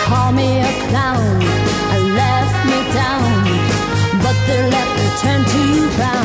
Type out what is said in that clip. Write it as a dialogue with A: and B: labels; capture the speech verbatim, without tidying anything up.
A: call me a clown and left me down, but their laughter turned to frown.